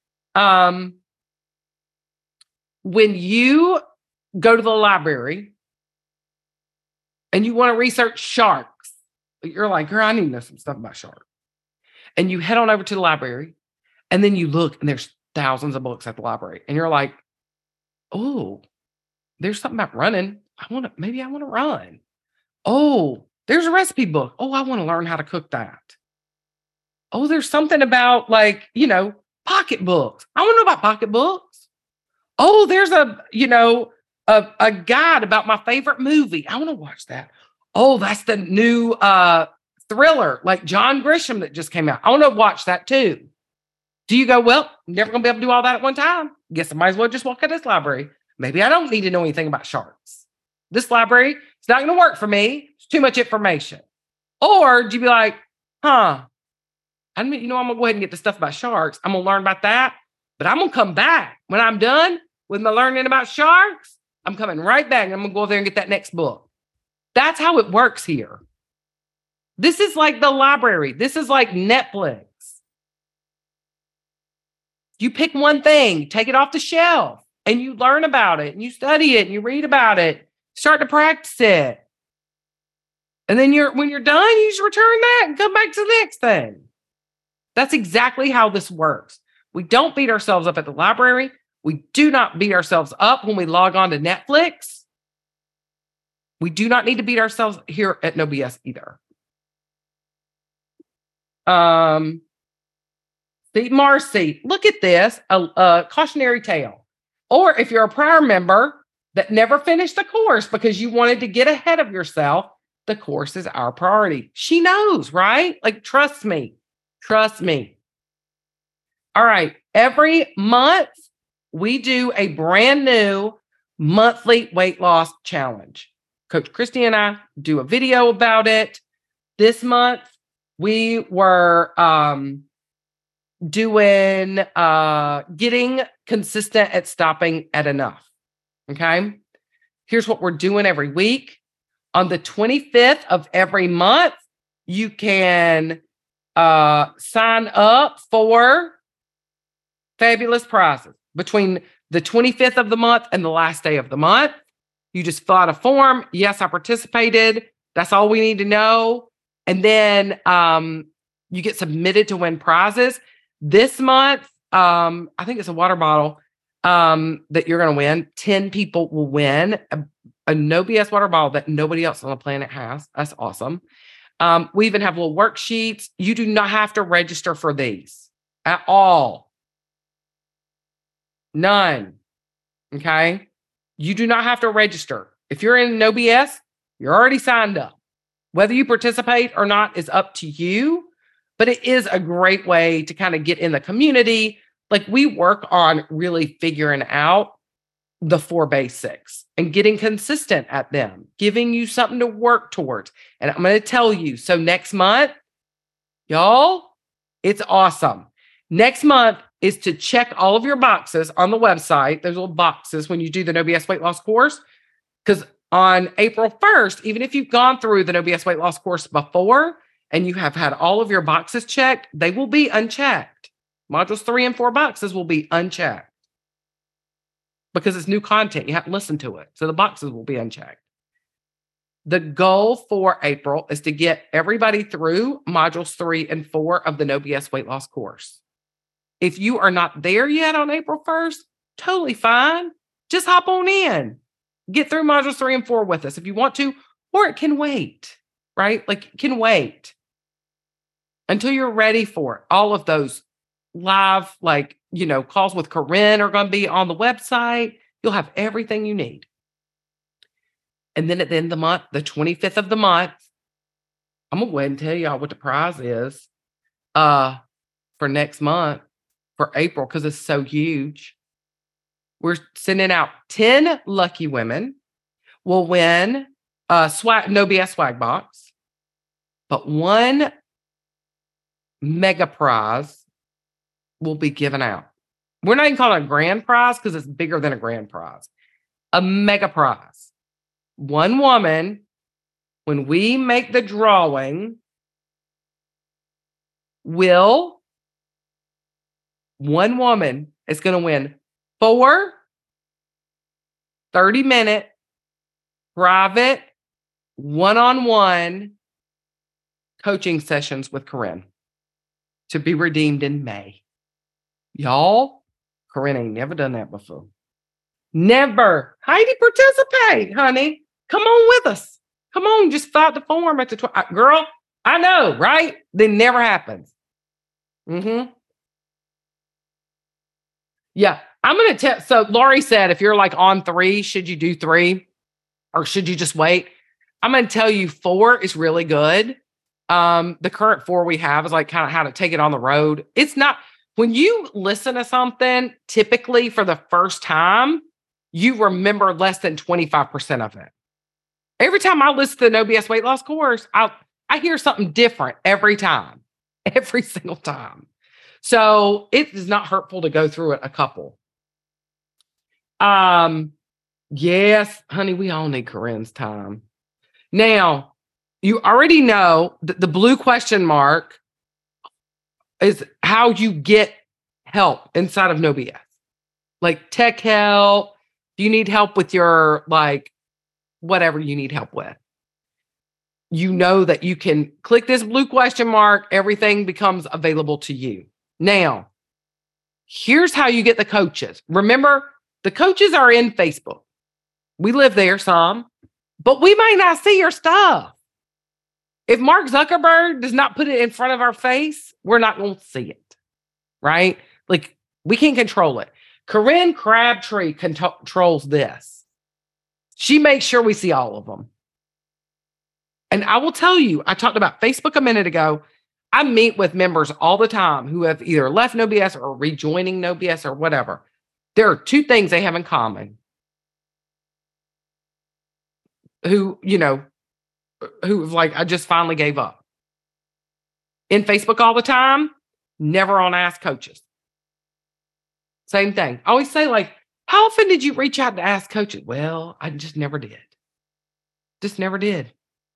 When you go to the library and you want to research sharks, you're like, girl, I need to know some stuff about sharks. And you head on over to the library, and then you look, and there's thousands of books at the library, and you're like, oh, there's something about running. Maybe I want to run. Oh, there's a recipe book. Oh, I want to learn how to cook that. Oh, there's something about pocketbooks. I want to know about pocketbooks. Oh, there's a guide about my favorite movie. I want to watch that. Oh, that's the new thriller, like John Grisham that just came out. I want to watch that too. Do you go, well, I'm never going to be able to do all that at one time. Guess I might as well just walk out this library. Maybe I don't need to know anything about sharks. This library, it's not going to work for me. It's too much information. Or do you be like, I'm going to go ahead and get the stuff about sharks. I'm going to learn about that, but I'm going to come back. When I'm done with my learning about sharks, I'm coming right back and I'm going to go there and get that next book. That's how it works here. This is like the library. This is like Netflix. You pick one thing, take it off the shelf, and you learn about it, and you study it, and you read about it, start to practice it. And then when you're done, you just return that and come back to the next thing. That's exactly how this works. We don't beat ourselves up at the library. We do not beat ourselves up when we log on to Netflix. We do not need to beat ourselves here at No BS either. Marcy, look at this, a cautionary tale. Or if you're a prior member that never finished the course because you wanted to get ahead of yourself, the course is our priority. She knows, right? Like, trust me. Trust me. All right. Every month, we do a brand new monthly weight loss challenge. Coach Christy and I do a video about it. This month, we were getting consistent at stopping at enough. Okay. Here's what we're doing every week. On the 25th of every month, you can sign up for fabulous prizes. Between the 25th of the month and the last day of the month, you just fill out a form. Yes, I participated. That's all we need to know. And then you get submitted to win prizes. This month, I think it's a water bottle that you're going to win. 10 people will win a No BS water bottle that nobody else on the planet has. That's awesome. We even have little worksheets. You do not have to register for these at all. None. Okay. You do not have to register. If you're in No BS, you're already signed up. Whether you participate or not is up to you, but it is a great way to kind of get in the community. Like, we work on really figuring out the 4 basics and getting consistent at them, giving you something to work towards. And I'm going to tell you, so next month, y'all, it's awesome. Next month is to check all of your boxes on the website. There's little boxes when you do the No BS weight loss course. Because on April 1st, even if you've gone through the No BS weight loss course before and you have had all of your boxes checked, they will be unchecked. Modules 3 and 4 boxes will be unchecked because it's new content. You haven't listened to it. So the boxes will be unchecked. The goal for April is to get everybody through modules 3 and 4 of the No BS weight loss course. If you are not there yet on April 1st, totally fine. Just hop on in. Get through modules 3 and 4 with us if you want to, or it can wait, right? Like, it can wait until you're ready for it. All of those live, calls with Corinne are going to be on the website. You'll have everything you need. And then at the end of the month, the 25th of the month, I'm going to go ahead and tell y'all what the prize is for next month, for April, because it's so huge. We're sending out 10 lucky women will win a No BS swag box, but one mega prize will be given out. We're not even calling it a grand prize because it's bigger than a grand prize. A mega prize. One woman, when we make the drawing one woman is going to win 4 30-minute private one-on-one coaching sessions with Corinne to be redeemed in May. Y'all, Corinne ain't never done that before. Never. Heidi, participate, honey. Come on with us. Come on, just fill out the form at the girl. I know, right? That never happens. Yeah, I'm going to tell. So Laurie said, if you're like on 3, should you do 3 or should you just wait? I'm going to tell you 4 is really good. The current 4 we have is like kind of how to take it on the road. It's not, when you listen to something, typically for the first time, you remember less than 25% of it. Every time I listen to the No BS weight loss course, I hear something different every time, every single time. So it is not hurtful to go through it a couple. Yes, honey, we all need Corinne's time. Now, you already know that the blue question mark is how you get help inside of No BS. Like tech help. Do you need help with your, like, whatever you need help with? You know that you can click this blue question mark. Everything becomes available to you. Now, here's how you get the coaches. Remember, the coaches are in Facebook. We live there some, but we might not see your stuff. If Mark Zuckerberg does not put it in front of our face, we're not going to see it, right? Like, we can't control it. Corinne Crabtree controls this. She makes sure we see all of them. And I will tell you, I talked about Facebook a minute ago. I meet with members all the time who have either left No BS or rejoining No BS or whatever. There are 2 things they have in common. Who like, I just finally gave up. In Facebook all the time, never on Ask Coaches. Same thing. I always say, like, how often did you reach out to Ask Coaches? Well, I just never did. Just never did.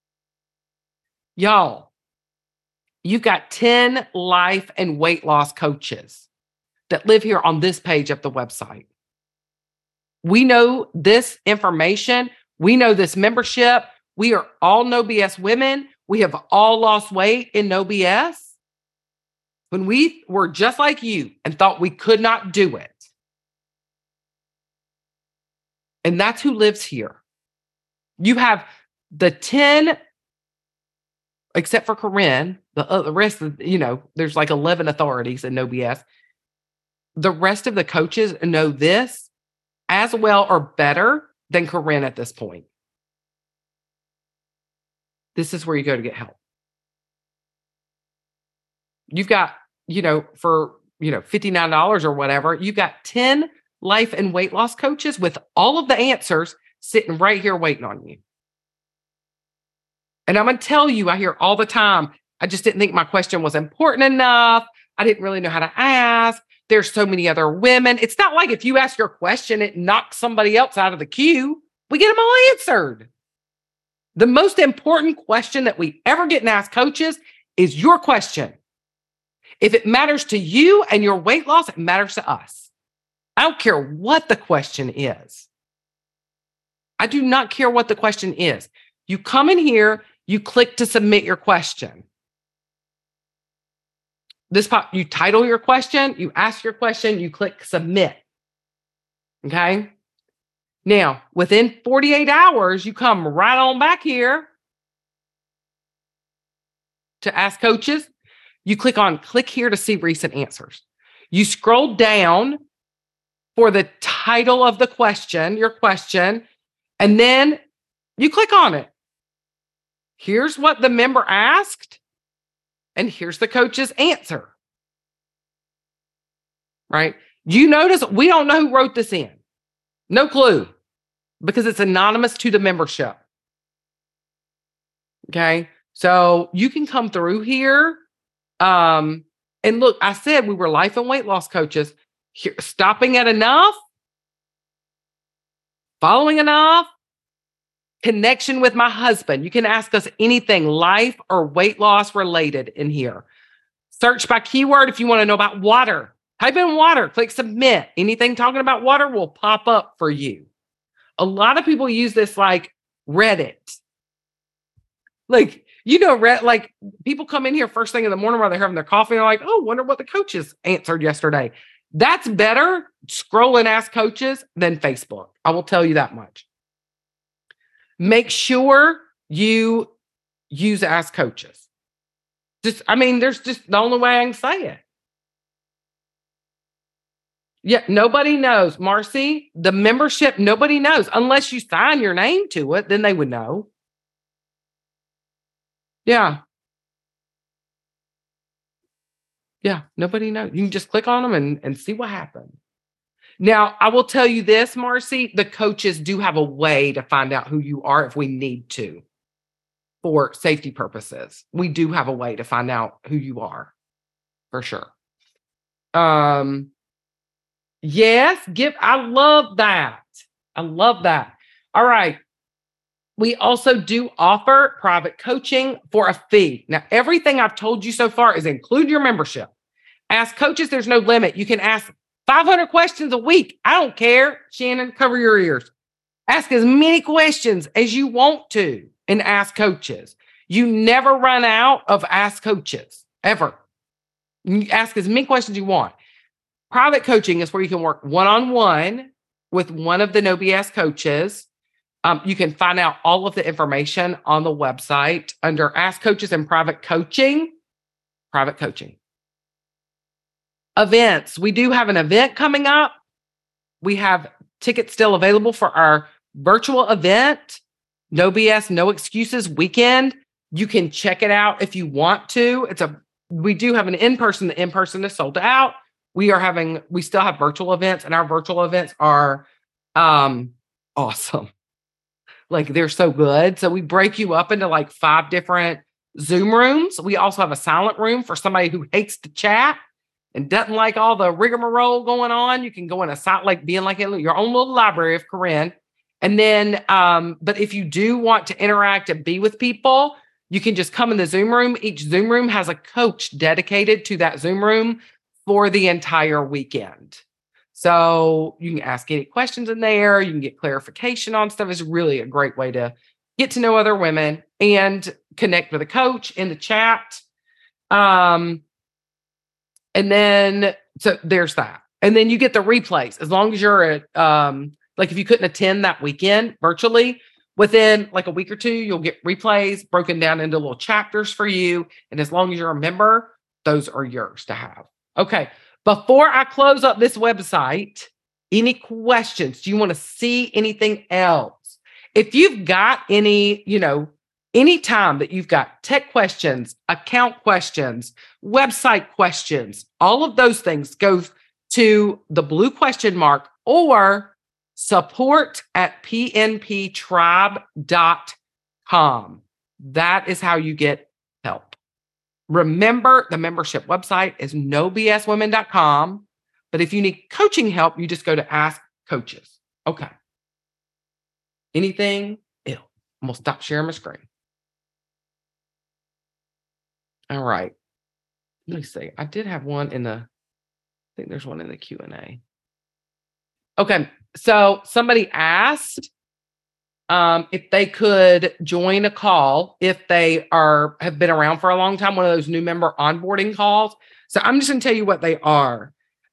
Y'all, you've got 10 life and weight loss coaches that live here on this page of the website. We know this information. We know this membership. We are all No BS women. We have all lost weight in No BS. When we were just like you and thought we could not do it. And that's who lives here. You have the 10, except for Corinne, the rest of, there's like 11 authorities in No BS. The rest of the coaches know this as well or better than Corinne at this point. This is where you go to get help. You've got, for, $59 or whatever, you've got 10 life and weight loss coaches with all of the answers sitting right here waiting on you. And I'm going to tell you, I hear all the time, I just didn't think my question was important enough. I didn't really know how to ask. There's so many other women. It's not like if you ask your question, it knocks somebody else out of the queue. We get them all answered. The most important question that we ever get in Ask Coaches is your question. If it matters to you and your weight loss, it matters to us. I don't care what the question is. I do not care what the question is. You come in here, you click to submit your question. You title your question, you ask your question, you click submit. Okay? Now, within 48 hours, you come right on back here to Ask Coaches. You click here to see recent answers. You scroll down for the title of the question, your question, and then you click on it. Here's what the member asked, and here's the coach's answer. Right? You notice we don't know who wrote this in. No clue, because it's anonymous to the membership. Okay? So you can come through here. And look, I said we were life and weight loss coaches. Here, stopping at enough, following enough, connection with my husband. You can ask us anything life or weight loss related in here. Search by keyword if you want to know about water. Type in water, click submit. Anything talking about water will pop up for you. A lot of people use this like Reddit. Like, like people come in here first thing in the morning while they're having their coffee. And they're like, oh, wonder what the coaches answered yesterday. That's better scroll and ask coaches than Facebook. I will tell you that much. Make sure you use ask coaches. There's just the only way I can say it. Yeah, nobody knows. Marcy, the membership, nobody knows. Unless you sign your name to it, then they would know. Yeah. Yeah, nobody knows. You can just click on them and see what happens. Now, I will tell you this, Marcy, the coaches do have a way to find out who you are if we need to for safety purposes. We do have a way to find out who you are for sure. Yes, I love that. I love that. All right. We also do offer private coaching for a fee. Now, everything I've told you so far is include your membership. Ask coaches, there's no limit. You can ask 500 questions a week. I don't care. Shannon, cover your ears. Ask as many questions as you want to and ask coaches. You never run out of ask coaches, ever. You ask as many questions you want. Private coaching is where you can work one-on-one with one of the No BS coaches. You can find out all of the information on the website under Ask Coaches and Private Coaching. Private coaching. Events. We do have an event coming up. We have tickets still available for our virtual event, No BS, No Excuses weekend. You can check it out if you want to. We do have an in-person. The in-person is sold out. We still have virtual events, and our virtual events are awesome. Like, they're so good. So we break you up into like 5 different Zoom rooms. We also have a silent room for somebody who hates to chat and doesn't like all the rigmarole going on. You can go in being like in your own little library of Corinne. And then, but if you do want to interact and be with people, you can just come in the Zoom room. Each Zoom room has a coach dedicated to that Zoom room for the entire weekend. So you can ask any questions in there. You can get clarification on stuff. It's really a great way to get to know other women and connect with a coach in the chat. And then, so there's that. And then you get the replays as long as you're at, like if you couldn't attend that weekend virtually, within like a week or two, you'll get replays broken down into little chapters for you. And as long as you're a member, those are yours to have. Okay. Before I close up this website, any questions? Do you want to see anything else? If you've got any time that you've got tech questions, account questions, website questions, all of those things go to the blue question mark or support@pnptribe.com. That is how you get help. Remember, the membership website is nobswomen.com. But if you need coaching help, you just go to Ask Coaches. Okay. Anything else? I'm going to stop sharing my screen. All right. Let me see. I did have one I think there's one in the Q&A. Okay. So somebody asked if they could join a call if they have been around for a long time, one of those new member onboarding calls. So I'm just going to tell you what they are.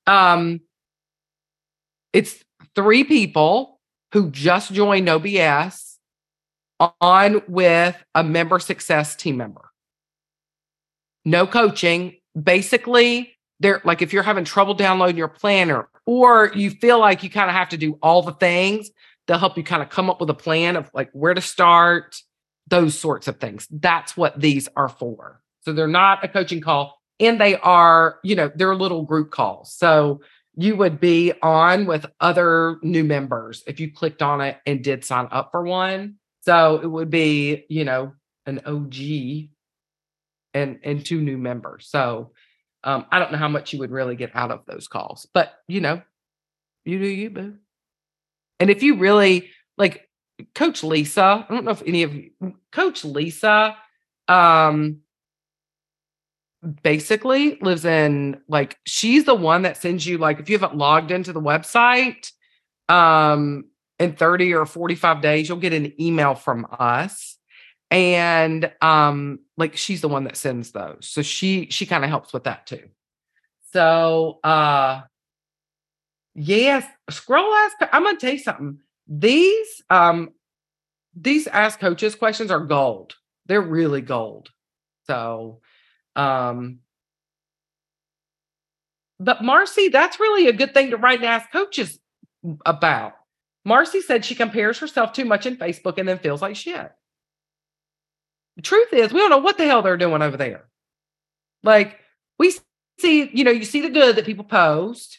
It's 3 people who just joined No BS on with a member success team member. No coaching. Basically, they're like, if you're having trouble downloading your planner or you feel like you kind of have to do all the things, they'll help you kind of come up with a plan of like where to start, those sorts of things. That's what these are for. So they're not a coaching call, and they are, they're little group calls. So you would be on with other new members if you clicked on it and did sign up for one. So it would be, an OG and 2 new members. So I don't know how much you would really get out of those calls, but you do you, boo. And if you really like Coach Lisa, I don't know if any of you, Coach Lisa, basically lives in, like, she's the one that sends you, like, if you haven't logged into the website, in 30 or 45 days, you'll get an email from us. And like, she's the one that sends those. So she kind of helps with that too. So yes, scroll ask. I'm gonna tell you something. These Ask Coaches questions are gold. They're really gold. So but Marcy, that's really a good thing to write and Ask Coaches about. Marcy said she compares herself too much in Facebook and then feels like shit. The truth is, we don't know what the hell they're doing over there. Like, we see, you see the good that people post,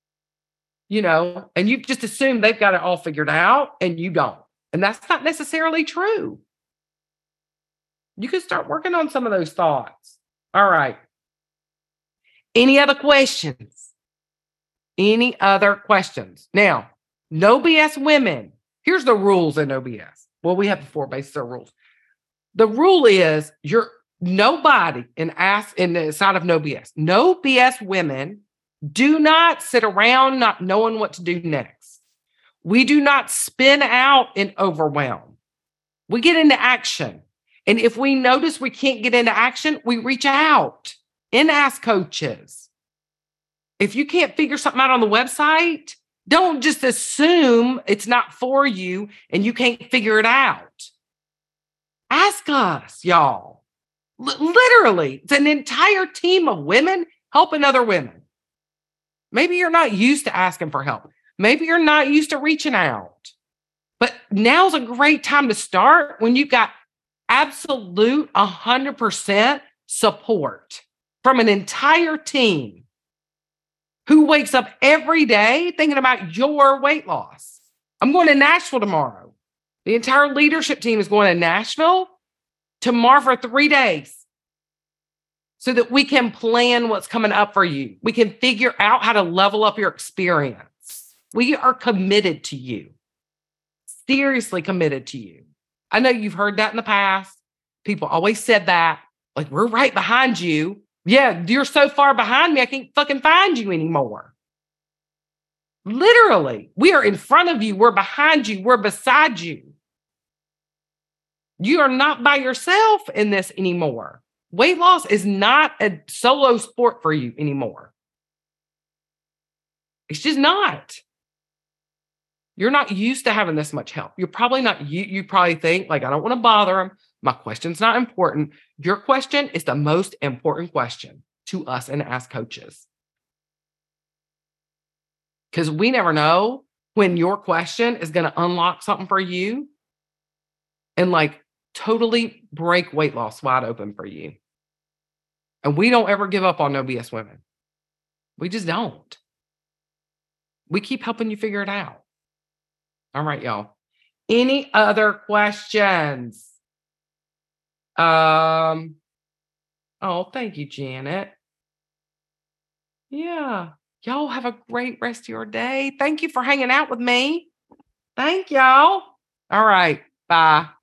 and you just assume they've got it all figured out and you don't. And that's not necessarily true. You can start working on some of those thoughts. All right. Any other questions? Any other questions? Now, no BS women. Here's the rules in no BS. Well, we have the 4 bases of rules. The rule is nobody in the side of no BS. No BS women do not sit around not knowing what to do next. We do not spin out in overwhelm. We get into action. And if we notice we can't get into action, we reach out and ask coaches. If you can't figure something out on the website, don't just assume it's not for you and you can't figure it out. Ask us, y'all. Literally, it's an entire team of women helping other women. Maybe you're not used to asking for help. Maybe you're not used to reaching out. But now's a great time to start when you've got absolute 100% support from an entire team who wakes up every day thinking about your weight loss. I'm going to Nashville tomorrow. The entire leadership team is going to Nashville tomorrow for 3 days so that we can plan what's coming up for you. We can figure out how to level up your experience. We are committed to you. Seriously committed to you. I know you've heard that in the past. People always said that. Like, we're right behind you. Yeah, you're so far behind me, I can't fucking find you anymore. Literally, we are in front of you. We're behind you. We're beside you. You are not by yourself in this anymore. Weight loss is not a solo sport for you anymore. It's just not. You're not used to having this much help. You're probably not, you probably think, like, I don't want to bother them. My question's not important. Your question is the most important question to us and Ask Coaches. Because we never know when your question is going to unlock something for you and, like, totally break weight loss wide open for you. And we don't ever give up on no BS women. We just don't. We keep helping you figure it out. All right, y'all. Any other questions? Oh, thank you, Janet. Yeah. Y'all have a great rest of your day. Thank you for hanging out with me. Thank y'all. All right. Bye.